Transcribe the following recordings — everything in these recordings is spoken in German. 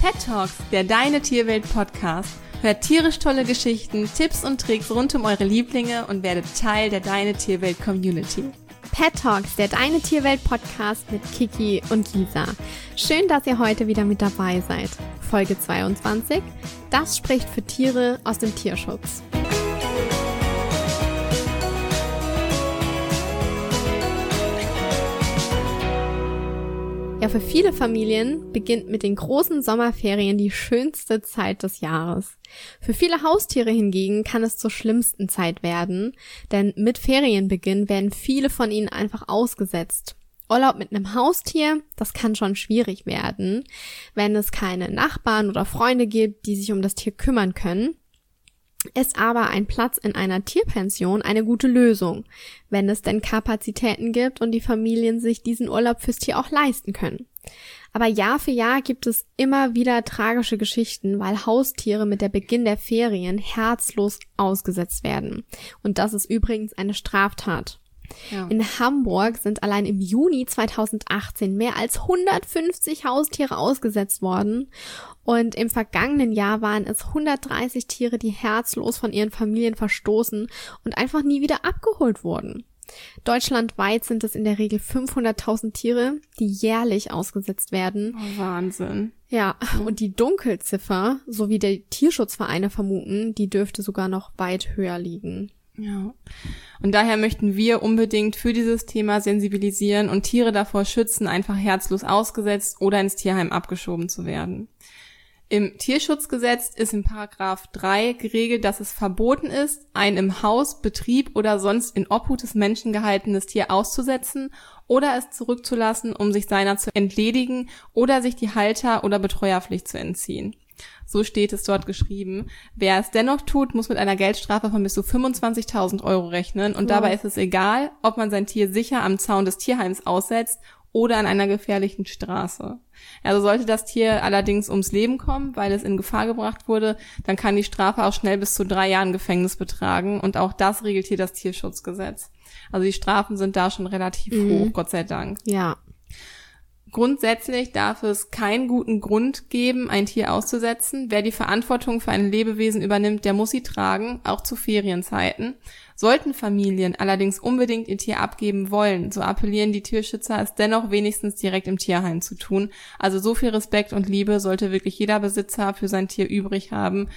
Pet Talks, der Deine Tierwelt Podcast. Hört tierisch tolle Geschichten, Tipps und Tricks rund um eure Lieblinge und werdet Teil der Deine Tierwelt Community. Pet Talks, der Deine Tierwelt Podcast mit Kiki und Lisa. Schön, dass ihr heute wieder mit dabei seid. Folge 22. Das spricht für Tiere aus dem Tierschutz. Ja, für viele Familien beginnt mit den großen Sommerferien die schönste Zeit des Jahres. Für viele Haustiere hingegen kann es zur schlimmsten Zeit werden, denn mit Ferienbeginn werden viele von ihnen einfach ausgesetzt. Urlaub mit einem Haustier, das kann schon schwierig werden, wenn es keine Nachbarn oder Freunde gibt, die sich um das Tier kümmern können. Ist aber ein Platz in einer Tierpension eine gute Lösung, wenn es denn Kapazitäten gibt und die Familien sich diesen Urlaub fürs Tier auch leisten können. Aber Jahr für Jahr gibt es immer wieder tragische Geschichten, weil Haustiere mit der Beginn der Ferien herzlos ausgesetzt werden. Und das ist übrigens eine Straftat. Ja. In Hamburg sind allein im Juni 2018 mehr als 150 Haustiere ausgesetzt worden und im vergangenen Jahr waren es 130 Tiere, die herzlos von ihren Familien verstoßen und einfach nie wieder abgeholt wurden. Deutschlandweit sind es in der Regel 500.000 Tiere, die jährlich ausgesetzt werden. Oh, Wahnsinn. Ja, und die Dunkelziffer, so wie die Tierschutzvereine vermuten, die dürfte sogar noch weit höher liegen. Ja, und daher möchten wir unbedingt für dieses Thema sensibilisieren und Tiere davor schützen, einfach herzlos ausgesetzt oder ins Tierheim abgeschoben zu werden. Im Tierschutzgesetz ist in Paragraph 3 geregelt, dass es verboten ist, ein im Haus, Betrieb oder sonst in Obhut des Menschen gehaltenes Tier auszusetzen oder es zurückzulassen, um sich seiner zu entledigen oder sich die Halter- oder Betreuerpflicht zu entziehen. So steht es dort geschrieben. Wer es dennoch tut, muss mit einer Geldstrafe von bis zu 25.000 Euro rechnen und dabei ist es egal, ob man sein Tier sicher am Zaun des Tierheims aussetzt oder an einer gefährlichen Straße. Also sollte das Tier allerdings ums Leben kommen, weil es in Gefahr gebracht wurde, dann kann die Strafe auch schnell bis zu 3 Jahren Gefängnis betragen und auch das regelt hier das Tierschutzgesetz. Also die Strafen sind da schon relativ hoch, Gott sei Dank. Ja. Grundsätzlich darf es keinen guten Grund geben, ein Tier auszusetzen. Wer die Verantwortung für ein Lebewesen übernimmt, der muss sie tragen, auch zu Ferienzeiten. Sollten Familien allerdings unbedingt ihr Tier abgeben wollen, so appellieren die Tierschützer, es dennoch wenigstens direkt im Tierheim zu tun. Also so viel Respekt und Liebe sollte wirklich jeder Besitzer für sein Tier übrig haben.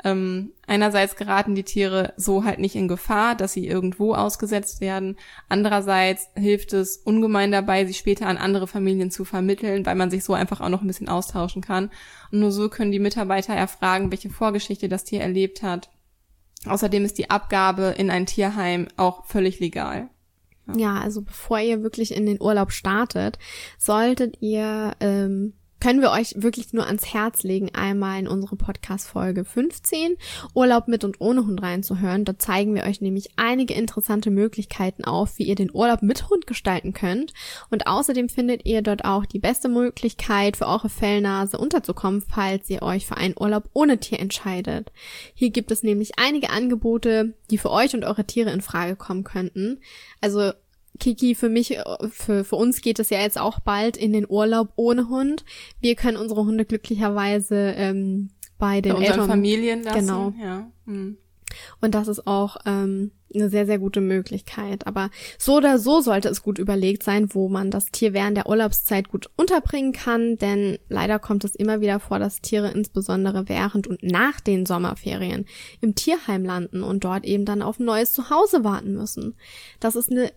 Einerseits geraten die Tiere so halt nicht in Gefahr, dass sie irgendwo ausgesetzt werden. Andererseits hilft es ungemein dabei, sie später an andere Familien zu vermitteln, weil man sich so einfach auch noch ein bisschen austauschen kann. Und nur so können die Mitarbeiter erfragen, welche Vorgeschichte das Tier erlebt hat. Außerdem ist die Abgabe in ein Tierheim auch völlig legal. Ja, also bevor ihr wirklich in den Urlaub startet, solltet ihr können wir euch wirklich nur ans Herz legen, einmal in unsere Podcast-Folge 15, Urlaub mit und ohne Hund reinzuhören. Da zeigen wir euch nämlich einige interessante Möglichkeiten auf, wie ihr den Urlaub mit Hund gestalten könnt. Und außerdem findet ihr dort auch die beste Möglichkeit, für eure Fellnase unterzukommen, falls ihr euch für einen Urlaub ohne Tier entscheidet. Hier gibt es nämlich einige Angebote, die für euch und eure Tiere in Frage kommen könnten. Also Kiki, für uns geht es ja jetzt auch bald in den Urlaub ohne Hund. Wir können unsere Hunde glücklicherweise bei den unseren Eltern Familien lassen. Genau. Ja. Und das ist auch eine sehr, sehr gute Möglichkeit. Aber so oder so sollte es gut überlegt sein, wo man das Tier während der Urlaubszeit gut unterbringen kann. Denn leider kommt es immer wieder vor, dass Tiere insbesondere während und nach den Sommerferien im Tierheim landen und dort eben dann auf ein neues Zuhause warten müssen. Das ist eine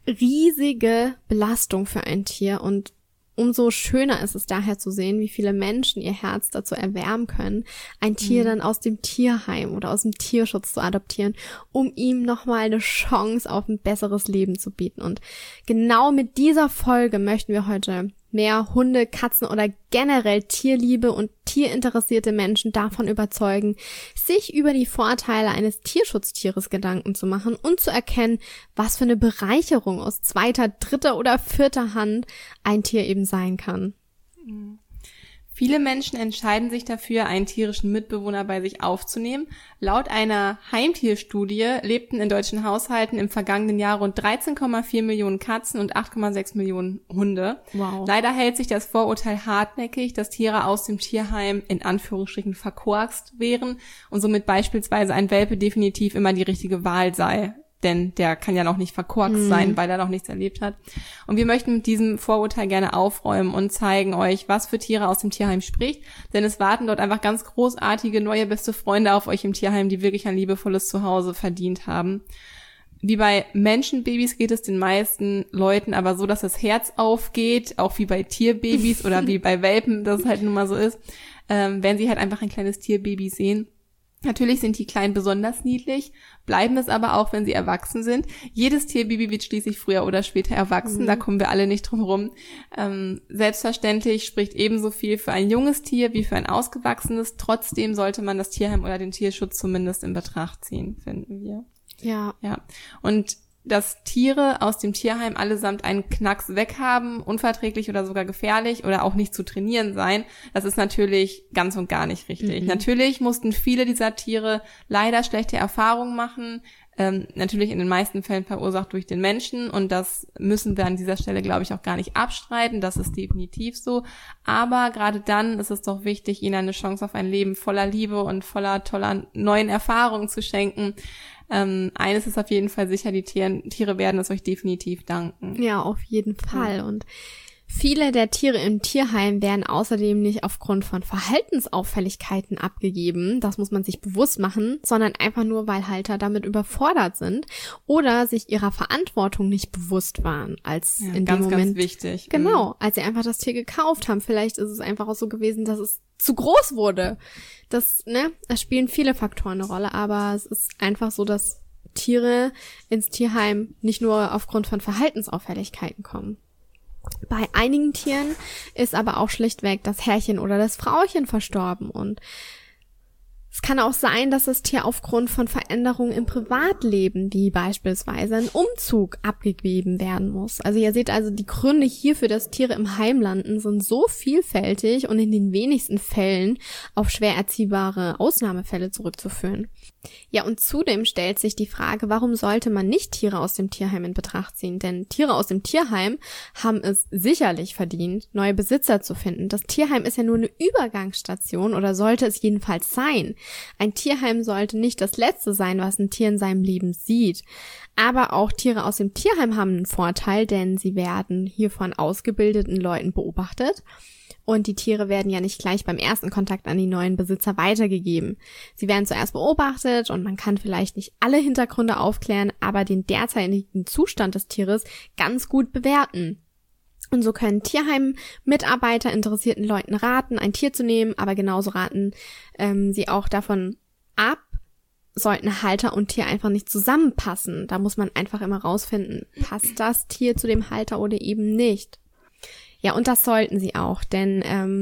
riesige Belastung für ein Tier und umso schöner ist es daher zu sehen, wie viele Menschen ihr Herz dazu erwärmen können, ein Tier dann aus dem Tierheim oder aus dem Tierschutz zu adoptieren, um ihm nochmal eine Chance auf ein besseres Leben zu bieten. Und genau mit dieser Folge möchten wir heute mehr Hunde, Katzen oder generell Tierliebe und tierinteressierte Menschen davon überzeugen, sich über die Vorteile eines Tierschutztieres Gedanken zu machen und zu erkennen, was für eine Bereicherung aus 2., 3. oder 4. Hand ein Tier eben sein kann. Viele Menschen entscheiden sich dafür, einen tierischen Mitbewohner bei sich aufzunehmen. Laut einer Heimtierstudie lebten in deutschen Haushalten im vergangenen Jahr rund 13,4 Millionen Katzen und 8,6 Millionen Hunde. Wow. Leider hält sich das Vorurteil hartnäckig, dass Tiere aus dem Tierheim in Anführungsstrichen verkorkst wären und somit beispielsweise ein Welpe definitiv immer die richtige Wahl sei. Denn der kann ja noch nicht verkorkst sein, weil er noch nichts erlebt hat. Und wir möchten mit diesem Vorurteil gerne aufräumen und zeigen euch, was für Tiere aus dem Tierheim spricht. Denn es warten dort einfach ganz großartige, neue beste Freunde auf euch im Tierheim, die wirklich ein liebevolles Zuhause verdient haben. Wie bei Menschenbabys geht es den meisten Leuten aber so, dass das Herz aufgeht, auch wie bei Tierbabys oder wie bei Welpen, das halt nun mal so ist, wenn sie halt einfach ein kleines Tierbaby sehen. Natürlich sind die Kleinen besonders niedlich, bleiben es aber auch, wenn sie erwachsen sind. Jedes Tierbaby wird schließlich früher oder später erwachsen, da kommen wir alle nicht drum rum. Selbstverständlich spricht ebenso viel für ein junges Tier wie für ein ausgewachsenes. Trotzdem sollte man das Tierheim oder den Tierschutz zumindest in Betracht ziehen, finden wir. Ja. Und dass Tiere aus dem Tierheim allesamt einen Knacks weghaben, unverträglich oder sogar gefährlich oder auch nicht zu trainieren sein, das ist natürlich ganz und gar nicht richtig. Natürlich mussten viele dieser Tiere leider schlechte Erfahrungen machen, natürlich in den meisten Fällen verursacht durch den Menschen, und das müssen wir an dieser Stelle, glaube ich, auch gar nicht abstreiten, das ist definitiv so, aber gerade dann ist es doch wichtig, ihnen eine Chance auf ein Leben voller Liebe und voller toller neuen Erfahrungen zu schenken. Eines ist auf jeden Fall sicher, die Tiere werden es euch definitiv danken. Ja, auf jeden Fall. Und viele der Tiere im Tierheim werden außerdem nicht aufgrund von Verhaltensauffälligkeiten abgegeben, das muss man sich bewusst machen, sondern einfach nur, weil Halter damit überfordert sind oder sich ihrer Verantwortung nicht bewusst waren, als in dem Moment. Ganz wichtig. Genau, als sie einfach das Tier gekauft haben. Vielleicht ist es einfach auch so gewesen, dass es zu groß wurde. Das spielen viele Faktoren eine Rolle, aber es ist einfach so, dass Tiere ins Tierheim nicht nur aufgrund von Verhaltensauffälligkeiten kommen. Bei einigen Tieren ist aber auch schlichtweg das Herrchen oder das Frauchen verstorben, und es kann auch sein, dass das Tier aufgrund von Veränderungen im Privatleben, wie beispielsweise ein Umzug, abgegeben werden muss. Also ihr seht also, die Gründe hierfür, dass Tiere im Heim landen, sind so vielfältig und in den wenigsten Fällen auf schwer erziehbare Ausnahmefälle zurückzuführen. Ja, und zudem stellt sich die Frage, warum sollte man nicht Tiere aus dem Tierheim in Betracht ziehen? Denn Tiere aus dem Tierheim haben es sicherlich verdient, neue Besitzer zu finden. Das Tierheim ist ja nur eine Übergangsstation, oder sollte es jedenfalls sein. Ein Tierheim sollte nicht das Letzte sein, was ein Tier in seinem Leben sieht. Aber auch Tiere aus dem Tierheim haben einen Vorteil, denn sie werden hier von ausgebildeten Leuten beobachtet. Und die Tiere werden ja nicht gleich beim ersten Kontakt an die neuen Besitzer weitergegeben. Sie werden zuerst beobachtet und man kann vielleicht nicht alle Hintergründe aufklären, aber den derzeitigen Zustand des Tieres ganz gut bewerten. Und so können Tierheim-Mitarbeiter interessierten Leuten raten, ein Tier zu nehmen, aber genauso raten sie auch davon ab, sollten Halter und Tier einfach nicht zusammenpassen. Da muss man einfach immer rausfinden, passt das Tier zu dem Halter oder eben nicht. Ja, und das sollten sie auch, denn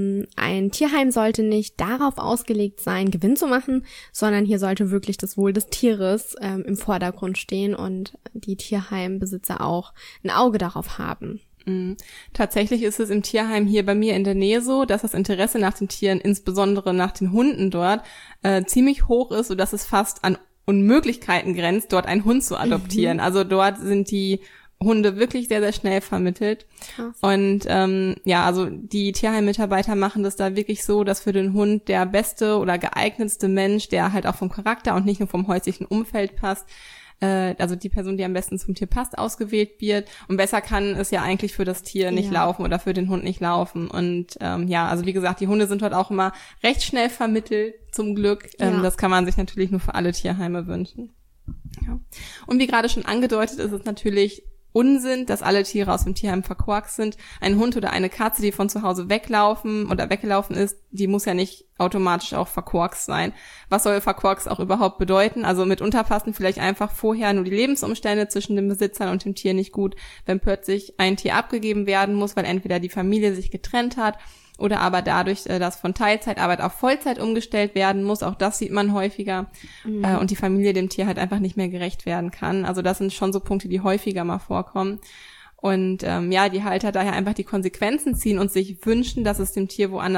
ein Tierheim sollte nicht darauf ausgelegt sein, Gewinn zu machen, sondern hier sollte wirklich das Wohl des Tieres im Vordergrund stehen und die Tierheimbesitzer auch ein Auge darauf haben. Tatsächlich ist es im Tierheim hier bei mir in der Nähe so, dass das Interesse nach den Tieren, insbesondere nach den Hunden dort, ziemlich hoch ist, sodass es fast an Unmöglichkeiten grenzt, dort einen Hund zu adoptieren. Also dort sind die Hunde wirklich sehr, sehr schnell vermittelt. Krass. Und also die Tierheim-Mitarbeiter machen das da wirklich so, dass für den Hund der beste oder geeignetste Mensch, der halt auch vom Charakter und nicht nur vom häuslichen Umfeld passt, also die Person, die am besten zum Tier passt, ausgewählt wird. Und besser kann es ja eigentlich für das Tier nicht laufen oder für den Hund nicht laufen. Und also wie gesagt, die Hunde sind dort auch immer recht schnell vermittelt, zum Glück. Das kann man sich natürlich nur für alle Tierheime wünschen. Ja. Und wie gerade schon angedeutet, ist es natürlich Unsinn, dass alle Tiere aus dem Tierheim verkorkst sind. Ein Hund oder eine Katze, die von zu Hause weglaufen oder weggelaufen ist, die muss ja nicht automatisch auch verkorkst sein. Was soll verkorkst auch überhaupt bedeuten? Also mitunter passen vielleicht einfach vorher nur die Lebensumstände zwischen den Besitzern und dem Tier nicht gut, wenn plötzlich ein Tier abgegeben werden muss, weil entweder die Familie sich getrennt hat oder aber dadurch, dass von Teilzeitarbeit auf Vollzeit umgestellt werden muss. Auch das sieht man häufiger. Und die Familie dem Tier halt einfach nicht mehr gerecht werden kann. Also das sind schon so Punkte, die häufiger mal vorkommen. Und die Halter daher einfach die Konsequenzen ziehen und sich wünschen, dass es dem Tier woanders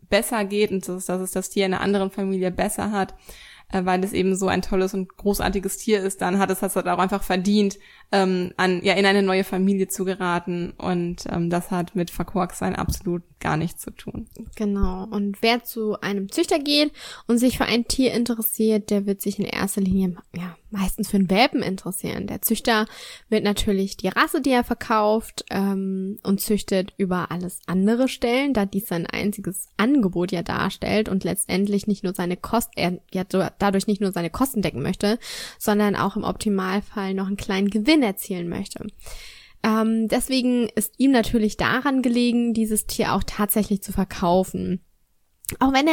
besser geht und dass es das Tier in einer anderen Familie besser hat, weil es eben so ein tolles und großartiges Tier ist, dann hat es das halt auch einfach verdient, in eine neue Familie zu geraten. Und das hat mit Verkorkstsein absolut gar nichts zu tun. Genau. Und wer zu einem Züchter geht und sich für ein Tier interessiert, der wird sich in erster Linie meistens für einen Welpen interessieren. Der Züchter wird natürlich die Rasse, die er verkauft, und züchtet über alles andere stellen, da dies sein einziges Angebot ja darstellt und letztendlich nicht nur dadurch nicht nur seine Kosten decken möchte, sondern auch im Optimalfall noch einen kleinen Gewinn erzielen möchte. Deswegen ist ihm natürlich daran gelegen, dieses Tier auch tatsächlich zu verkaufen. Auch wenn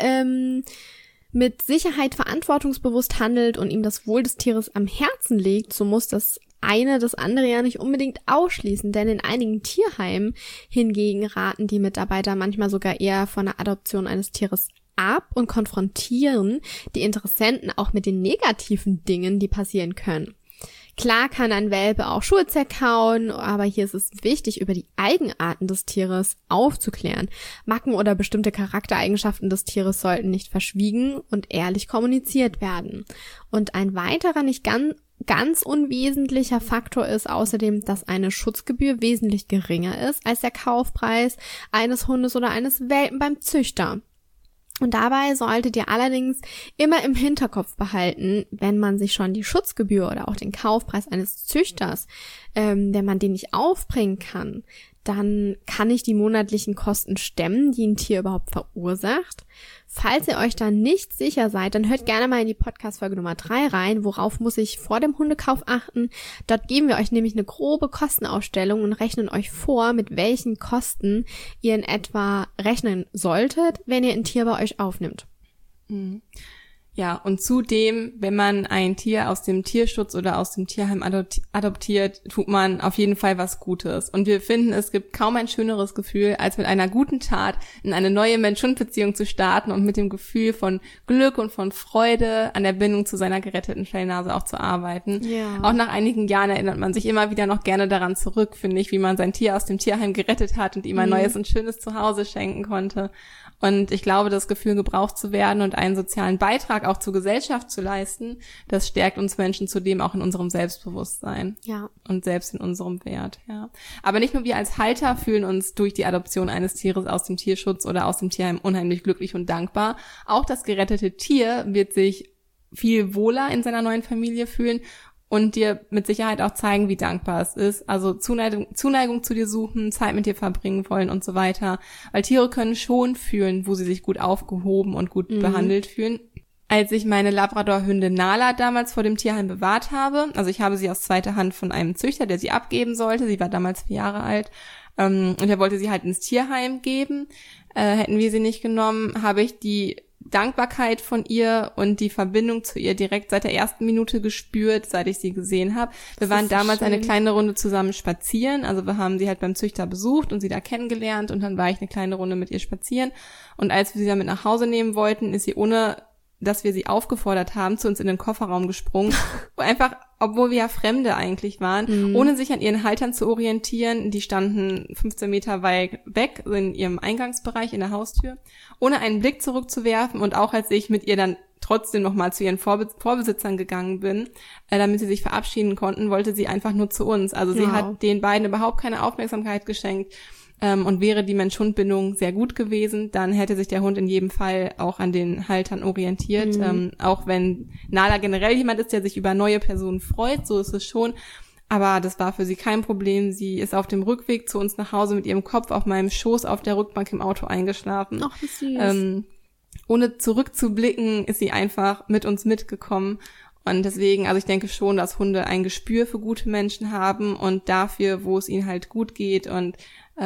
er mit Sicherheit verantwortungsbewusst handelt und ihm das Wohl des Tieres am Herzen liegt, so muss das eine das andere ja nicht unbedingt ausschließen, denn in einigen Tierheimen hingegen raten die Mitarbeiter manchmal sogar eher von der Adoption eines Tieres ab und konfrontieren die Interessenten auch mit den negativen Dingen, die passieren können. Klar kann ein Welpe auch Schuhe zerkauen, aber hier ist es wichtig, über die Eigenarten des Tieres aufzuklären. Macken oder bestimmte Charaktereigenschaften des Tieres sollten nicht verschwiegen und ehrlich kommuniziert werden. Und ein weiterer nicht ganz unwesentlicher Faktor ist außerdem, dass eine Schutzgebühr wesentlich geringer ist als der Kaufpreis eines Hundes oder eines Welpen beim Züchter. Und dabei solltet ihr allerdings immer im Hinterkopf behalten, wenn man sich schon die Schutzgebühr oder auch den Kaufpreis eines Züchters, wenn man den nicht aufbringen kann, dann kann ich die monatlichen Kosten stemmen, die ein Tier überhaupt verursacht. Falls ihr euch da nicht sicher seid, dann hört gerne mal in die Podcast-Folge Nummer 3 rein, worauf muss ich vor dem Hundekauf achten. Dort geben wir euch nämlich eine grobe Kostenaufstellung und rechnen euch vor, mit welchen Kosten ihr in etwa rechnen solltet, wenn ihr ein Tier bei euch aufnimmt. Mhm. Ja, und zudem, wenn man ein Tier aus dem Tierschutz oder aus dem Tierheim adoptiert, tut man auf jeden Fall was Gutes. Und wir finden, es gibt kaum ein schöneres Gefühl, als mit einer guten Tat in eine neue Mensch-Hund-Beziehung zu starten und mit dem Gefühl von Glück und von Freude an der Bindung zu seiner geretteten Fellnase auch zu arbeiten. Ja. Auch nach einigen Jahren erinnert man sich immer wieder noch gerne daran zurück, finde ich, wie man sein Tier aus dem Tierheim gerettet hat und ihm ein neues und schönes Zuhause schenken konnte. Und ich glaube, das Gefühl, gebraucht zu werden und einen sozialen Beitrag auch zur Gesellschaft zu leisten, das stärkt uns Menschen zudem auch in unserem Selbstbewusstsein. Ja. Und selbst in unserem Wert, ja. Aber nicht nur wir als Halter fühlen uns durch die Adoption eines Tieres aus dem Tierschutz oder aus dem Tierheim unheimlich glücklich und dankbar. Auch das gerettete Tier wird sich viel wohler in seiner neuen Familie fühlen und dir mit Sicherheit auch zeigen, wie dankbar es ist. Also Zuneigung zu dir suchen, Zeit mit dir verbringen wollen und so weiter. Weil Tiere können schon fühlen, wo sie sich gut aufgehoben und gut behandelt fühlen. Als ich meine Labrador-Hündin Nala damals vor dem Tierheim bewahrt habe, also ich habe sie aus zweiter Hand von einem Züchter, der sie abgeben sollte, sie war damals 4 Jahre alt, und er wollte sie halt ins Tierheim geben, hätten wir sie nicht genommen, habe ich die Dankbarkeit von ihr und die Verbindung zu ihr direkt seit der ersten Minute gespürt, seit ich sie gesehen habe. Wir waren damals eine kleine Runde zusammen spazieren, also wir haben sie halt beim Züchter besucht und sie da kennengelernt und dann war ich eine kleine Runde mit ihr spazieren und als wir sie dann mit nach Hause nehmen wollten, ist sie, ohne dass wir sie aufgefordert haben, zu uns in den Kofferraum gesprungen, einfach, obwohl wir ja Fremde eigentlich waren, ohne sich an ihren Haltern zu orientieren, die standen 15 Meter weit weg in ihrem Eingangsbereich in der Haustür, ohne einen Blick zurückzuwerfen und auch als ich mit ihr dann trotzdem nochmal zu ihren Vorbesitzern gegangen bin, damit sie sich verabschieden konnten, wollte sie einfach nur zu uns. Also sie hat den beiden überhaupt keine Aufmerksamkeit geschenkt. Und wäre die Mensch-Hund-Bindung sehr gut gewesen, dann hätte sich der Hund in jedem Fall auch an den Haltern orientiert. Auch wenn Nala generell jemand ist, der sich über neue Personen freut, so ist es schon. Aber das war für sie kein Problem. Sie ist auf dem Rückweg zu uns nach Hause mit ihrem Kopf auf meinem Schoß auf der Rückbank im Auto eingeschlafen. Ach, wie süß. Ohne zurückzublicken ist sie einfach mit uns mitgekommen. Und deswegen, also ich denke schon, dass Hunde ein Gespür für gute Menschen haben und dafür, wo es ihnen halt gut geht und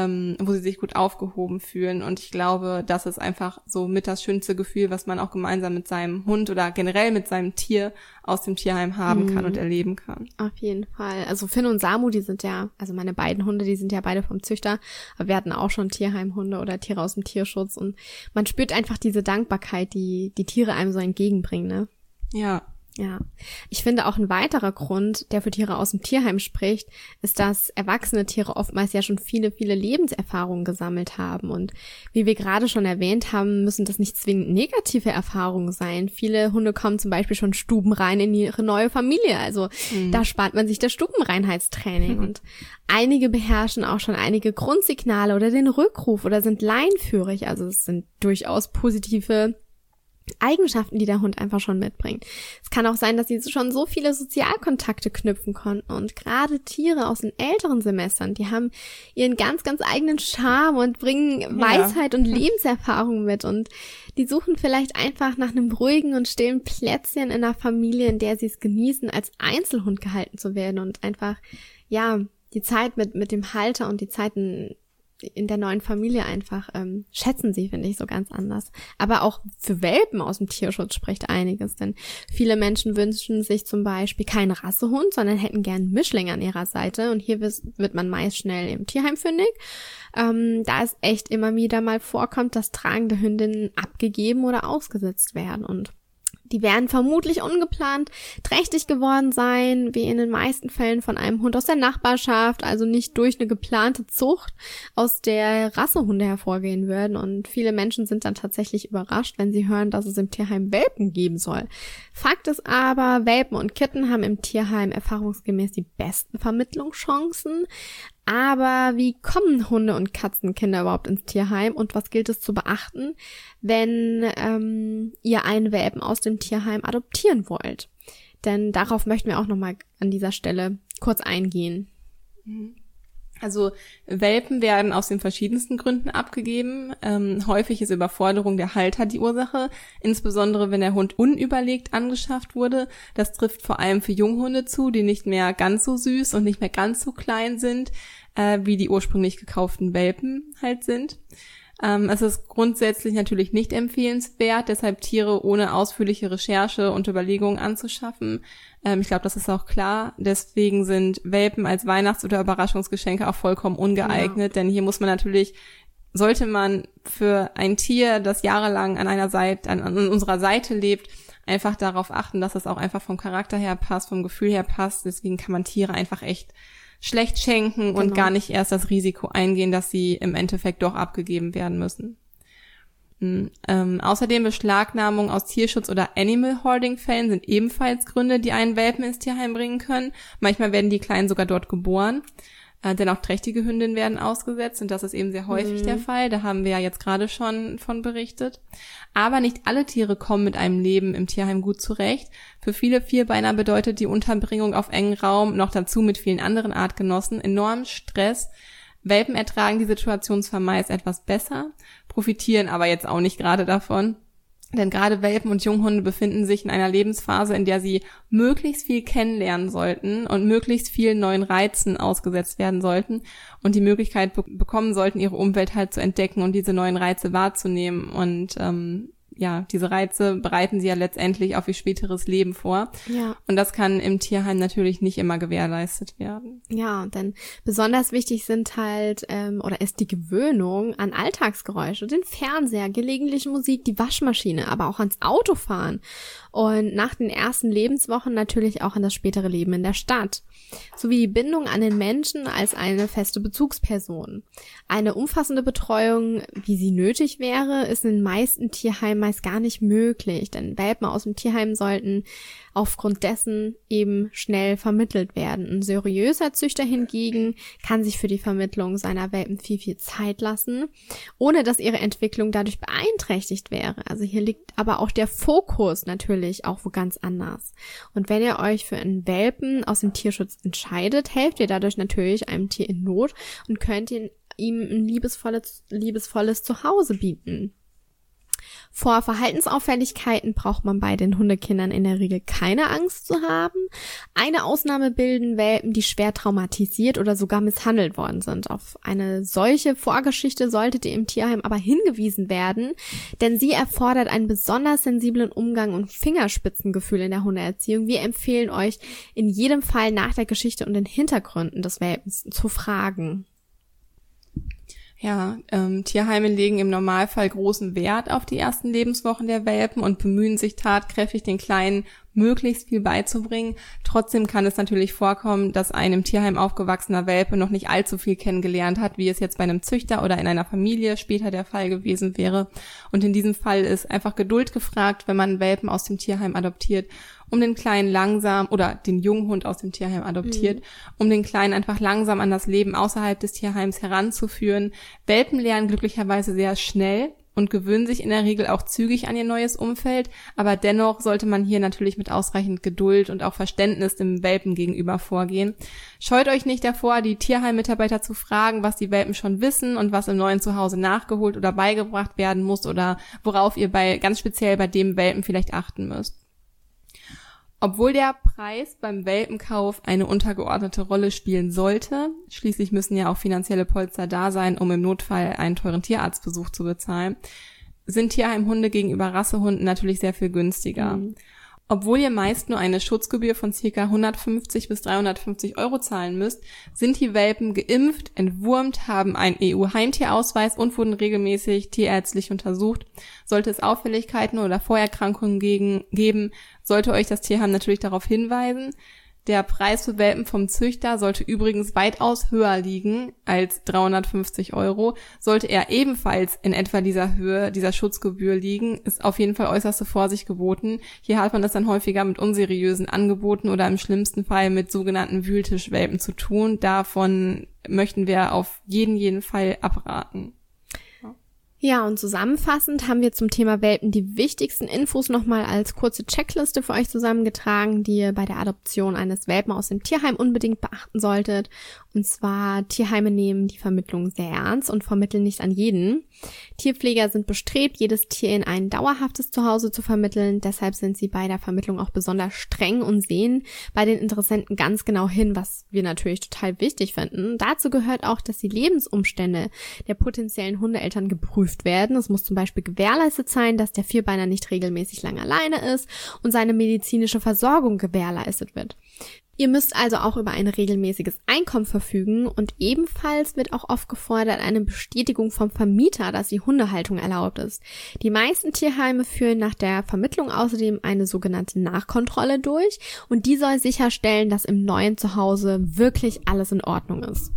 wo sie sich gut aufgehoben fühlen. Und ich glaube, das ist einfach so mit das schönste Gefühl, was man auch gemeinsam mit seinem Hund oder generell mit seinem Tier aus dem Tierheim haben kann und erleben kann. Auf jeden Fall. Also Finn und Samu, die sind ja, also meine beiden Hunde, die sind ja beide vom Züchter, aber wir hatten auch schon Tierheimhunde oder Tiere aus dem Tierschutz und man spürt einfach diese Dankbarkeit, die Tiere einem so entgegenbringen, ne? Ja. Ja, ich finde auch ein weiterer Grund, der für Tiere aus dem Tierheim spricht, ist, dass erwachsene Tiere oftmals ja schon viele, viele Lebenserfahrungen gesammelt haben. Und wie wir gerade schon erwähnt haben, müssen das nicht zwingend negative Erfahrungen sein. Viele Hunde kommen zum Beispiel schon stubenrein in ihre neue Familie. Also da spart man sich das Stubenreinheitstraining. Und einige beherrschen auch schon einige Grundsignale oder den Rückruf oder sind leinenführig. Also es sind durchaus positive Eigenschaften, die der Hund einfach schon mitbringt. Es kann auch sein, dass sie schon so viele Sozialkontakte knüpfen konnten und gerade Tiere aus den älteren Semestern, die haben ihren ganz, ganz eigenen Charme und bringen Weisheit und Lebenserfahrung mit und die suchen vielleicht einfach nach einem ruhigen und stillen Plätzchen in einer Familie, in der sie es genießen, als Einzelhund gehalten zu werden und einfach, ja, die Zeit mit dem Halter und die Zeiten in der neuen Familie einfach schätzen sie, finde ich, so ganz anders. Aber auch für Welpen aus dem Tierschutz spricht einiges, denn viele Menschen wünschen sich zum Beispiel keinen Rassehund, sondern hätten gern einen Mischling an ihrer Seite und hier wird man meist schnell im Tierheim fündig, da es echt immer wieder mal vorkommt, dass tragende Hündinnen abgegeben oder ausgesetzt werden und die werden vermutlich ungeplant trächtig geworden sein, wie in den meisten Fällen von einem Hund aus der Nachbarschaft, also nicht durch eine geplante Zucht aus der Rassehunde hervorgehen würden. Und viele Menschen sind dann tatsächlich überrascht, wenn sie hören, dass es im Tierheim Welpen geben soll. Fakt ist aber, Welpen und Kitten haben im Tierheim erfahrungsgemäß die besten Vermittlungschancen. Aber wie kommen Hunde- und Katzenkinder überhaupt ins Tierheim und was gilt es zu beachten, wenn ihr einen Welpen aus dem Tierheim adoptieren wollt? Denn darauf möchten wir auch nochmal an dieser Stelle kurz eingehen. Also Welpen werden aus den verschiedensten Gründen abgegeben. Häufig ist Überforderung der Halter die Ursache, insbesondere wenn der Hund unüberlegt angeschafft wurde. Das trifft vor allem für Junghunde zu, die nicht mehr ganz so süß und nicht mehr ganz so klein sind, wie die ursprünglich gekauften Welpen halt sind. Es ist grundsätzlich natürlich nicht empfehlenswert, deshalb Tiere ohne ausführliche Recherche und Überlegungen anzuschaffen. Ich glaube, das ist auch klar. Deswegen sind Welpen als Weihnachts- oder Überraschungsgeschenke auch vollkommen ungeeignet, denn hier muss man natürlich, sollte man für ein Tier, das jahrelang an unserer Seite lebt, einfach darauf achten, dass es auch einfach vom Charakter her passt, vom Gefühl her passt. Deswegen kann man Tiere einfach echt schlecht schenken und gar nicht erst das Risiko eingehen, dass sie im Endeffekt doch abgegeben werden müssen. Außerdem Beschlagnahmung aus Tierschutz- oder Animal-Hoarding-Fällen sind ebenfalls Gründe, die einen Welpen ins Tierheim bringen können. Manchmal werden die Kleinen sogar dort geboren, denn auch trächtige Hündinnen werden ausgesetzt und das ist eben sehr häufig der Fall. Da haben wir ja jetzt gerade schon von berichtet. Aber nicht alle Tiere kommen mit einem Leben im Tierheim gut zurecht. Für viele Vierbeiner bedeutet die Unterbringung auf engen Raum, noch dazu mit vielen anderen Artgenossen, enormen Stress. Welpen ertragen die Situation zwar meist etwas besser, profitieren aber jetzt auch nicht gerade davon. Denn gerade Welpen und Junghunde befinden sich in einer Lebensphase, in der sie möglichst viel kennenlernen sollten und möglichst vielen neuen Reizen ausgesetzt werden sollten und die Möglichkeit bekommen sollten, ihre Umwelt halt zu entdecken und diese neuen Reize wahrzunehmen. Und diese Reize bereiten sie ja letztendlich auf ihr späteres Leben vor. Ja. Und das kann im Tierheim natürlich nicht immer gewährleistet werden. Ja, denn besonders wichtig sind halt, ist die Gewöhnung an Alltagsgeräusche, den Fernseher, gelegentlich Musik, die Waschmaschine, aber auch ans Autofahren. Und nach den ersten Lebenswochen natürlich auch an das spätere Leben in der Stadt. Sowie die Bindung an den Menschen als eine feste Bezugsperson. Eine umfassende Betreuung, wie sie nötig wäre, ist in den meisten Tierheimen meist gar nicht möglich, denn Welpen aus dem Tierheim sollten aufgrund dessen eben schnell vermittelt werden. Ein seriöser Züchter hingegen kann sich für die Vermittlung seiner Welpen viel, viel Zeit lassen, ohne dass ihre Entwicklung dadurch beeinträchtigt wäre. Also hier liegt aber auch der Fokus natürlich auch wo ganz anders. Und wenn ihr euch für einen Welpen aus dem Tierschutz entscheidet, helft ihr dadurch natürlich einem Tier in Not und könnt ihm ein liebevolles Zuhause bieten. Vor Verhaltensauffälligkeiten braucht man bei den Hundekindern in der Regel keine Angst zu haben. Eine Ausnahme bilden Welpen, die schwer traumatisiert oder sogar misshandelt worden sind. Auf eine solche Vorgeschichte solltet ihr im Tierheim aber hingewiesen werden, denn sie erfordert einen besonders sensiblen Umgang und Fingerspitzengefühl in der Hundeerziehung. Wir empfehlen euch in jedem Fall nach der Geschichte und den Hintergründen des Welpens zu fragen. Ja, Tierheime legen im Normalfall großen Wert auf die ersten Lebenswochen der Welpen und bemühen sich tatkräftig, den Kleinen möglichst viel beizubringen. Trotzdem kann es natürlich vorkommen, dass ein im Tierheim aufgewachsener Welpe noch nicht allzu viel kennengelernt hat, wie es jetzt bei einem Züchter oder in einer Familie später der Fall gewesen wäre. Und in diesem Fall ist einfach Geduld gefragt, wenn man einen Welpen aus dem Tierheim adoptiert, um den Kleinen langsam, oder den Junghund aus dem Tierheim adoptiert, um den Kleinen einfach langsam an das Leben außerhalb des Tierheims heranzuführen. Welpen lernen glücklicherweise sehr schnell und gewöhnen sich in der Regel auch zügig an ihr neues Umfeld, aber dennoch sollte man hier natürlich mit ausreichend Geduld und auch Verständnis dem Welpen gegenüber vorgehen. Scheut euch nicht davor, die Tierheimmitarbeiter zu fragen, was die Welpen schon wissen und was im neuen Zuhause nachgeholt oder beigebracht werden muss oder worauf ihr ganz speziell bei dem Welpen vielleicht achten müsst. Obwohl der Preis beim Welpenkauf eine untergeordnete Rolle spielen sollte, schließlich müssen ja auch finanzielle Polster da sein, um im Notfall einen teuren Tierarztbesuch zu bezahlen, sind Tierheimhunde gegenüber Rassehunden natürlich sehr viel günstiger. Obwohl ihr meist nur eine Schutzgebühr von ca. 150 bis 350 € zahlen müsst, sind die Welpen geimpft, entwurmt, haben einen EU-Heimtierausweis und wurden regelmäßig tierärztlich untersucht. Sollte es Auffälligkeiten oder Vorerkrankungen geben, sollte euch das Tierheim natürlich darauf hinweisen. Der Preis für Welpen vom Züchter sollte übrigens weitaus höher liegen als 350 €. Sollte er ebenfalls in etwa dieser Höhe dieser Schutzgebühr liegen, ist auf jeden Fall äußerste Vorsicht geboten. Hier hat man es dann häufiger mit unseriösen Angeboten oder im schlimmsten Fall mit sogenannten Wühltischwelpen zu tun. Davon möchten wir auf jeden Fall abraten. Ja, und zusammenfassend haben wir zum Thema Welpen die wichtigsten Infos nochmal als kurze Checkliste für euch zusammengetragen, die ihr bei der Adoption eines Welpen aus dem Tierheim unbedingt beachten solltet. Und zwar, Tierheime nehmen die Vermittlung sehr ernst und vermitteln nicht an jeden. Tierpfleger sind bestrebt, jedes Tier in ein dauerhaftes Zuhause zu vermitteln. Deshalb sind sie bei der Vermittlung auch besonders streng und sehen bei den Interessenten ganz genau hin, was wir natürlich total wichtig finden. Dazu gehört auch, dass die Lebensumstände der potenziellen Hundeeltern geprüft werden. Es muss zum Beispiel gewährleistet sein, dass der Vierbeiner nicht regelmäßig lang alleine ist und seine medizinische Versorgung gewährleistet wird. Ihr müsst also auch über ein regelmäßiges Einkommen verfügen und ebenfalls wird auch oft gefordert eine Bestätigung vom Vermieter, dass die Hundehaltung erlaubt ist. Die meisten Tierheime führen nach der Vermittlung außerdem eine sogenannte Nachkontrolle durch und die soll sicherstellen, dass im neuen Zuhause wirklich alles in Ordnung ist.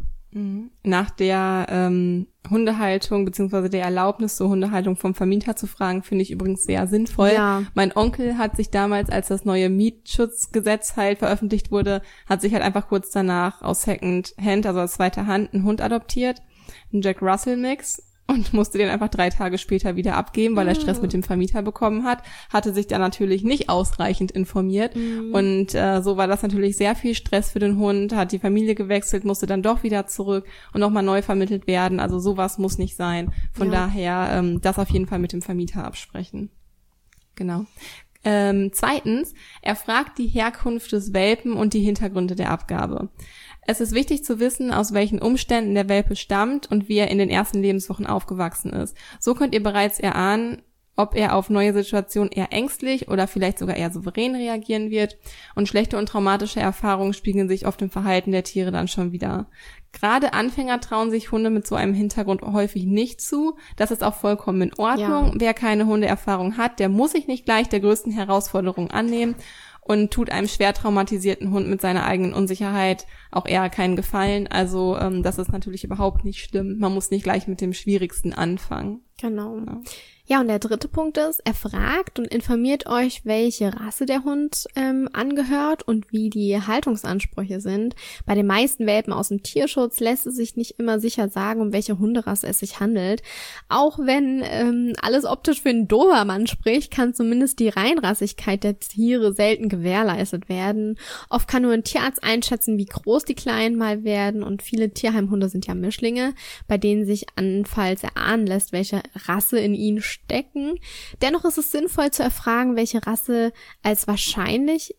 Nach der Hundehaltung bzw. der Erlaubnis zur Hundehaltung vom Vermieter zu fragen, finde ich übrigens sehr sinnvoll. Ja. Mein Onkel hat sich damals, als das neue Mietschutzgesetz halt veröffentlicht wurde, hat sich halt einfach kurz danach aus Second-Hand, also aus zweiter Hand, einen Hund adoptiert, einen Jack Russell Mix, und musste den einfach 3 Tage später wieder abgeben, weil er Stress mit dem Vermieter bekommen hat, hatte sich dann natürlich nicht ausreichend informiert und so war das natürlich sehr viel Stress für den Hund, hat die Familie gewechselt, musste dann doch wieder zurück und nochmal neu vermittelt werden, also sowas muss nicht sein. Von daher das auf jeden Fall mit dem Vermieter absprechen. Genau. Zweitens, erfragt die Herkunft des Welpen und die Hintergründe der Abgabe. Es ist wichtig zu wissen, aus welchen Umständen der Welpe stammt und wie er in den ersten Lebenswochen aufgewachsen ist. So könnt ihr bereits erahnen, ob er auf neue Situationen eher ängstlich oder vielleicht sogar eher souverän reagieren wird. Und schlechte und traumatische Erfahrungen spiegeln sich oft im Verhalten der Tiere dann schon wieder. Gerade Anfänger trauen sich Hunde mit so einem Hintergrund häufig nicht zu. Das ist auch vollkommen in Ordnung. Ja. Wer keine Hundeerfahrung hat, der muss sich nicht gleich der größten Herausforderung annehmen und tut einem schwer traumatisierten Hund mit seiner eigenen Unsicherheit auch eher keinen Gefallen. Also das ist natürlich überhaupt nicht schlimm. Man muss nicht gleich mit dem Schwierigsten anfangen. Genau. Ja, und der dritte Punkt ist, erfragt und informiert euch, welche Rasse der Hund angehört und wie die Haltungsansprüche sind. Bei den meisten Welpen aus dem Tierschutz lässt es sich nicht immer sicher sagen, um welche Hunderasse es sich handelt. Auch wenn alles optisch für einen Dobermann spricht, kann zumindest die Reinrassigkeit der Tiere selten gewährleistet werden. Oft kann nur ein Tierarzt einschätzen, wie groß die Kleinen mal werden und viele Tierheimhunde sind ja Mischlinge, bei denen sich anfalls erahnen lässt, welche Rasse in ihnen stecken. Dennoch ist es sinnvoll zu erfragen, welche Rassen als wahrscheinlich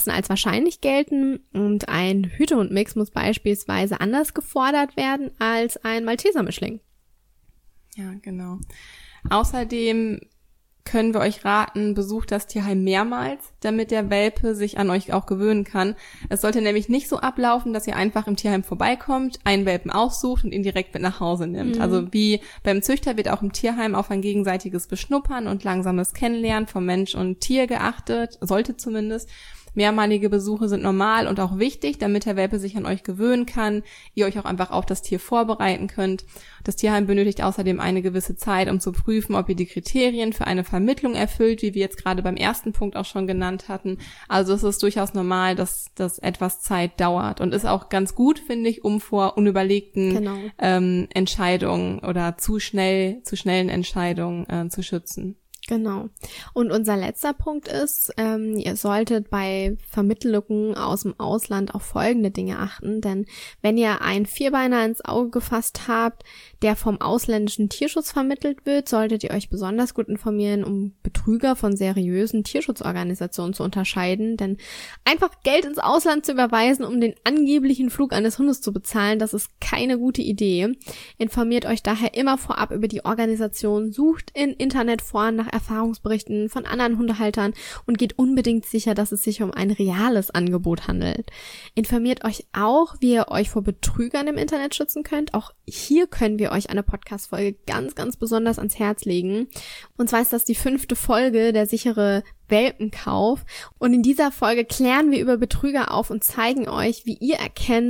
gelten und ein Hütehund-Mix muss beispielsweise anders gefordert werden als ein Malteser-Mischling. Ja, genau. Außerdem können wir euch raten, besucht das Tierheim mehrmals, damit der Welpe sich an euch auch gewöhnen kann. Es sollte nämlich nicht so ablaufen, dass ihr einfach im Tierheim vorbeikommt, einen Welpen aussucht und ihn direkt mit nach Hause nimmt. Also wie beim Züchter wird auch im Tierheim auf ein gegenseitiges Beschnuppern und langsames Kennenlernen von Mensch und Tier geachtet, sollte zumindest. Mehrmalige Besuche sind normal und auch wichtig, damit der Welpe sich an euch gewöhnen kann, ihr euch auch einfach auf das Tier vorbereiten könnt. Das Tierheim benötigt außerdem eine gewisse Zeit, um zu prüfen, ob ihr die Kriterien für eine Vermittlung erfüllt, wie wir jetzt gerade beim ersten Punkt auch schon genannt hatten. Also es ist durchaus normal, dass das etwas Zeit dauert und ist auch ganz gut, finde ich, um vor unüberlegten Entscheidungen oder zu schnellen Entscheidungen zu schützen. Genau. Und unser letzter Punkt ist, ihr solltet bei Vermittlungen aus dem Ausland auf folgende Dinge achten, denn wenn ihr einen Vierbeiner ins Auge gefasst habt, der vom ausländischen Tierschutz vermittelt wird, solltet ihr euch besonders gut informieren, um Betrüger von seriösen Tierschutzorganisationen zu unterscheiden, denn einfach Geld ins Ausland zu überweisen, um den angeblichen Flug eines Hundes zu bezahlen, das ist keine gute Idee. Informiert euch daher immer vorab über die Organisation, sucht in Internetforen nach Erfahrungsberichten von anderen Hundehaltern und geht unbedingt sicher, dass es sich um ein reales Angebot handelt. Informiert euch auch, wie ihr euch vor Betrügern im Internet schützen könnt. Auch hier können wir euch eine Podcast-Folge ganz, ganz besonders ans Herz legen. Und zwar ist das die 5. Folge, der sichere Welpenkauf. Und in dieser Folge klären wir über Betrüger auf und zeigen euch, wie ihr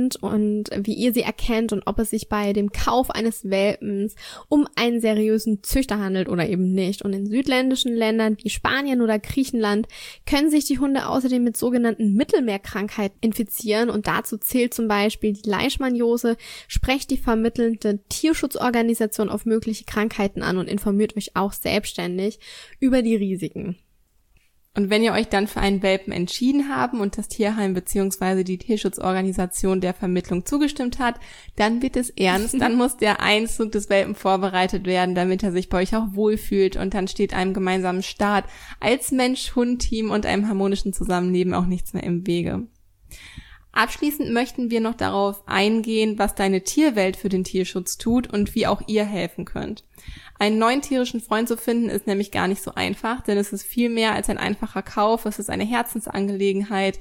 sie erkennt und ob es sich bei dem Kauf eines Welpens um einen seriösen Züchter handelt oder eben nicht. Und in südländischen Ländern wie Spanien oder Griechenland können sich die Hunde außerdem mit sogenannten Mittelmeerkrankheiten infizieren und dazu zählt zum Beispiel die Leishmaniose. Sprecht die vermittelnde Tierschutzorganisation auf mögliche Krankheiten an und informiert euch auch selbstständig über die Risiken. Und wenn ihr euch dann für einen Welpen entschieden haben und das Tierheim bzw. die Tierschutzorganisation der Vermittlung zugestimmt hat, dann wird es ernst, dann muss der Einzug des Welpen vorbereitet werden, damit er sich bei euch auch wohlfühlt und dann steht einem gemeinsamen Start als Mensch-Hund-Team und einem harmonischen Zusammenleben auch nichts mehr im Wege. Abschließend möchten wir noch darauf eingehen, was deine Tierwelt für den Tierschutz tut und wie auch ihr helfen könnt. Einen neuen tierischen Freund zu finden ist nämlich gar nicht so einfach, denn es ist viel mehr als ein einfacher Kauf, es ist eine Herzensangelegenheit.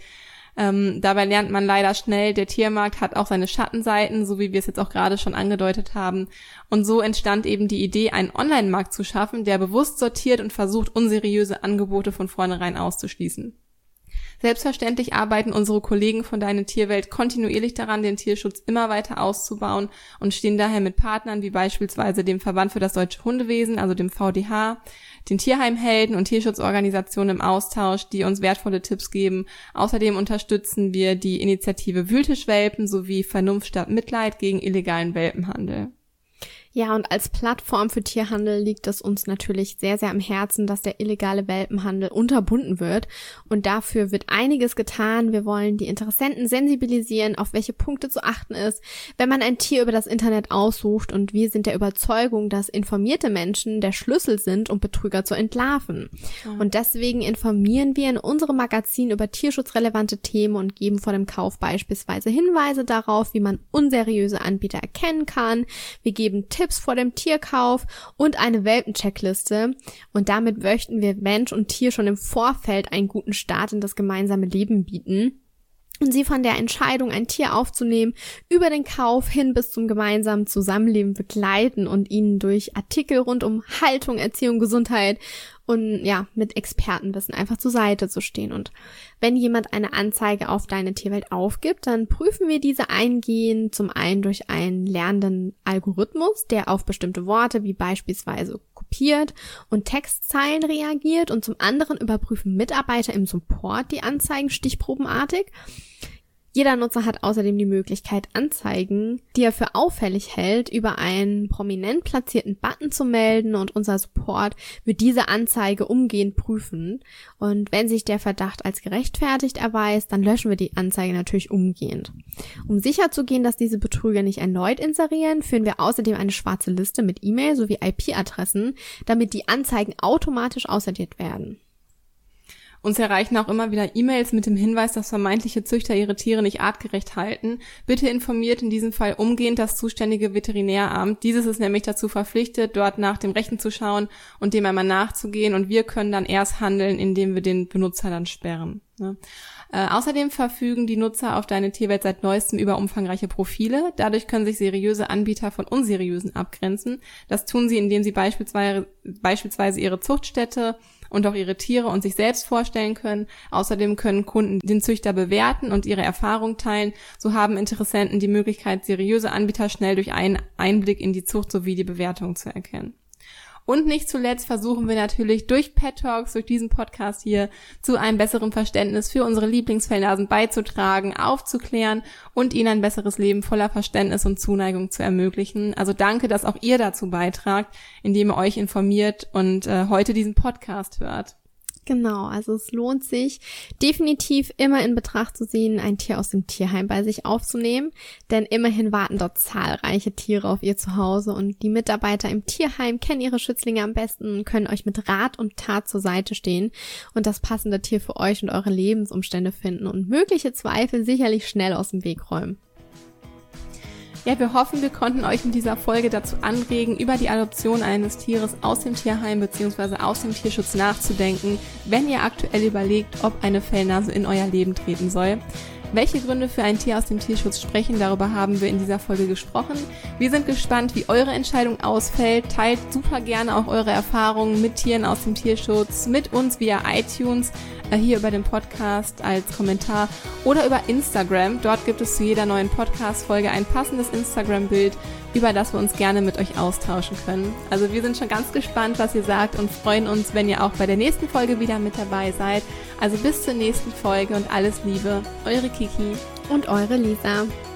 Dabei lernt man leider schnell, der Tiermarkt hat auch seine Schattenseiten, so wie wir es jetzt auch gerade schon angedeutet haben. Und so entstand eben die Idee, einen Online-Markt zu schaffen, der bewusst sortiert und versucht, unseriöse Angebote von vornherein auszuschließen. Selbstverständlich arbeiten unsere Kollegen von Deine Tierwelt kontinuierlich daran, den Tierschutz immer weiter auszubauen und stehen daher mit Partnern wie beispielsweise dem Verband für das deutsche Hundewesen, also dem VDH, den Tierheimhelden und Tierschutzorganisationen im Austausch, die uns wertvolle Tipps geben. Außerdem unterstützen wir die Initiative Wühltischwelpen sowie Vernunft statt Mitleid gegen illegalen Welpenhandel. Ja, und als Plattform für Tierhandel liegt es uns natürlich sehr, sehr am Herzen, dass der illegale Welpenhandel unterbunden wird. Und dafür wird einiges getan. Wir wollen die Interessenten sensibilisieren, auf welche Punkte zu achten ist, wenn man ein Tier über das Internet aussucht. Und wir sind der Überzeugung, dass informierte Menschen der Schlüssel sind, um Betrüger zu entlarven. Ja. Und deswegen informieren wir in unserem Magazin über tierschutzrelevante Themen und geben vor dem Kauf beispielsweise Hinweise darauf, wie man unseriöse Anbieter erkennen kann. Wir geben Tipps vor dem Tierkauf und eine Welpencheckliste. Und damit möchten wir Mensch und Tier schon im Vorfeld einen guten Start in das gemeinsame Leben bieten. Und sie von der Entscheidung, ein Tier aufzunehmen, über den Kauf hin bis zum gemeinsamen Zusammenleben begleiten und ihnen durch Artikel rund um Haltung, Erziehung, Gesundheit und ja, mit Expertenwissen einfach zur Seite zu stehen. Und wenn jemand eine Anzeige auf Deine Tierwelt aufgibt, dann prüfen wir diese eingehend, zum einen durch einen lernenden Algorithmus, der auf bestimmte Worte wie beispielsweise kopiert und Textzeilen reagiert und zum anderen überprüfen Mitarbeiter im Support die Anzeigen stichprobenartig. Jeder Nutzer hat außerdem die Möglichkeit, Anzeigen, die er für auffällig hält, über einen prominent platzierten Button zu melden und unser Support wird diese Anzeige umgehend prüfen. Und wenn sich der Verdacht als gerechtfertigt erweist, dann löschen wir die Anzeige natürlich umgehend. Um sicherzugehen, dass diese Betrüger nicht erneut inserieren, führen wir außerdem eine schwarze Liste mit E-Mail sowie IP-Adressen, damit die Anzeigen automatisch aussortiert werden. Uns erreichen auch immer wieder E-Mails mit dem Hinweis, dass vermeintliche Züchter ihre Tiere nicht artgerecht halten. Bitte informiert in diesem Fall umgehend das zuständige Veterinäramt. Dieses ist nämlich dazu verpflichtet, dort nach dem Rechten zu schauen und dem einmal nachzugehen. Und wir können dann erst handeln, indem wir den Benutzer dann sperren. Außerdem verfügen die Nutzer auf Deine Tierwelt seit neuestem über umfangreiche Profile. Dadurch können sich seriöse Anbieter von unseriösen abgrenzen. Das tun sie, indem sie beispielsweise ihre Zuchtstätte und auch ihre Tiere und sich selbst vorstellen können. Außerdem können Kunden den Züchter bewerten und ihre Erfahrung teilen. So haben Interessenten die Möglichkeit, seriöse Anbieter schnell durch einen Einblick in die Zucht sowie die Bewertung zu erkennen. Und nicht zuletzt versuchen wir natürlich durch Pet Talks, durch diesen Podcast hier, zu einem besseren Verständnis für unsere Lieblingsfellnasen beizutragen, aufzuklären und ihnen ein besseres Leben voller Verständnis und Zuneigung zu ermöglichen. Also danke, dass auch ihr dazu beitragt, indem ihr euch informiert und heute diesen Podcast hört. Genau, also es lohnt sich definitiv immer in Betracht zu ziehen, ein Tier aus dem Tierheim bei sich aufzunehmen, denn immerhin warten dort zahlreiche Tiere auf ihr Zuhause und die Mitarbeiter im Tierheim kennen ihre Schützlinge am besten und können euch mit Rat und Tat zur Seite stehen und das passende Tier für euch und eure Lebensumstände finden und mögliche Zweifel sicherlich schnell aus dem Weg räumen. Ja, wir hoffen, wir konnten euch in dieser Folge dazu anregen, über die Adoption eines Tieres aus dem Tierheim bzw. aus dem Tierschutz nachzudenken, wenn ihr aktuell überlegt, ob eine Fellnase in euer Leben treten soll. Welche Gründe für ein Tier aus dem Tierschutz sprechen, darüber haben wir in dieser Folge gesprochen. Wir sind gespannt, wie eure Entscheidung ausfällt. Teilt super gerne auch eure Erfahrungen mit Tieren aus dem Tierschutz, mit uns via iTunes, hier über den Podcast als Kommentar oder über Instagram. Dort gibt es zu jeder neuen Podcast-Folge ein passendes Instagram-Bild, über das wir uns gerne mit euch austauschen können. Also wir sind schon ganz gespannt, was ihr sagt und freuen uns, wenn ihr auch bei der nächsten Folge wieder mit dabei seid. Also bis zur nächsten Folge und alles Liebe, eure Kiki und eure Lisa.